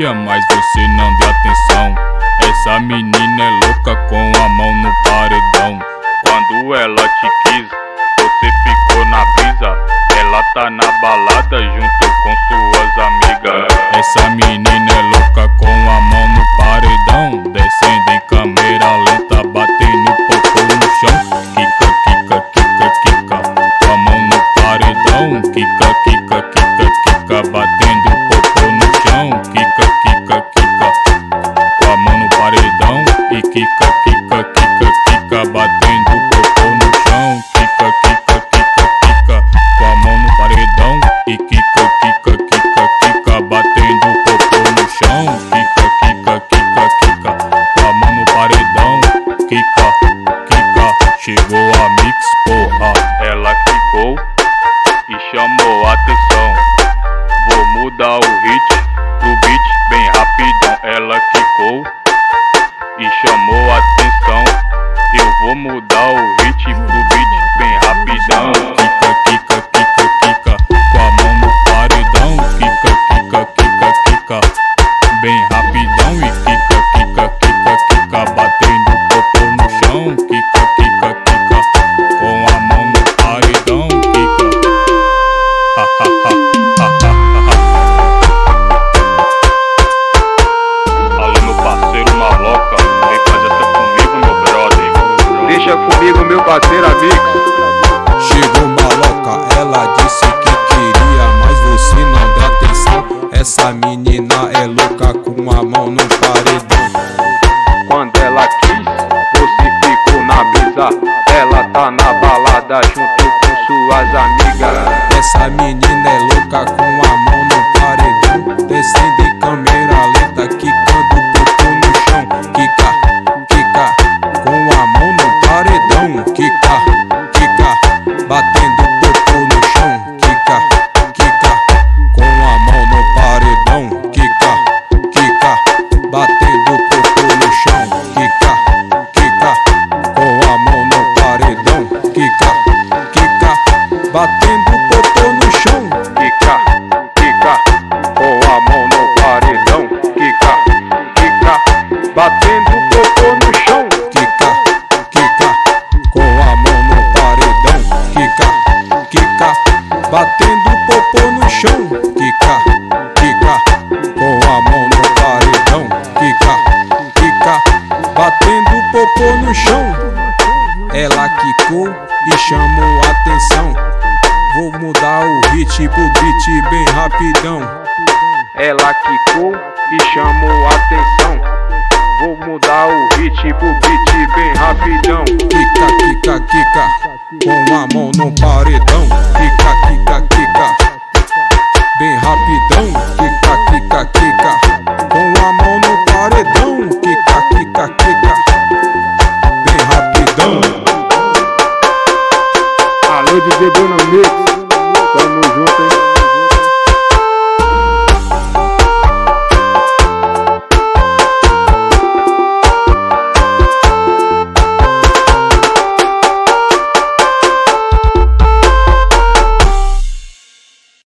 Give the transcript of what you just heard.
queria, mas você não deu atenção. Essa menina é louca com a mão no paredão. Quando ela te quis, você ficou na brisa. Ela tá na balada junto com suas amigas. Essa menina é louca com a mão no paredão. Descendo em câmera lenta, batendo popô no chão. Kika, kika, kika, kika, com a mão no paredão. Kika, kika, kika, kika, batendo popô no chão. Kika, kika, kika, com a mão no paredão. E kika, kika, kika, kika, batendo popô no chão. Kika, kika, kika, kika, com a mão no paredão. E kika, kika, kika, kika, batendo popô no chão. Kika, kika, kika, kika, com a mão no paredão. Kika, kika, chegou a mix, porra. Ela quicou e chamou a atenção. Vou mudar o hit pro beat bem rapidão. Ela quicou e chamou a atenção. Eu vou mudar o hit pro beat bem rapidão. Kika, kika, kika, kika, com a mão no paredão. Kika, kika, kika, kika, bem rapidão. E kika, kika, kika, kika, batendo popô no chão. Kika, kika, kika, com a mão no paredão. Kika, ha ha ha ha ha ha. Alô, meu parceiro maloca, vem fazer essa comigo, meu brother. Deixa comigo, meu parceiro amigo. Chegou maloca, ela disse que queria, mas você não deu atenção. Essa menina é louca com a mão no paredão. Quando ela quis, você ficou na brisa. Ela tá na balada junto com suas amigas. Essa menina é louca com a mão no paredão. Descendo em câmera lenta, quicando popô no chão. Kika, kika, com a mão no paredão. Kika, kika, batendo popô no chão. Kika, kika, com a mão no paredão. Kika, kika, batendo popô no chão. Kika, kika, com a mão no paredão. Kika, kika, batendo popô no chão. Kika, kika, com a mão no paredão. Kika, kika, batendo popô no chão. Kika, kika, com a mão no paredão. Kika, kika, batendo popô no chão. Kika, kika, com a mão no paredão. Kika, kika, batendo popô no chão. Ela quicou e chamou a atenção. Vou mudar o hit pro beat bem rapidão. Ela quicou e chamou a atenção. Vou mudar o hit pro beat bem rapidão. Kika, kika, kika, com a mão no paredão. Kika, kika, kika, bem rapidão. Kika, kika, kika, com a mão no paredão. Kika, kika, kika, bem rapidão. Alô, DJ Bruno Mix, tamo junto, hein?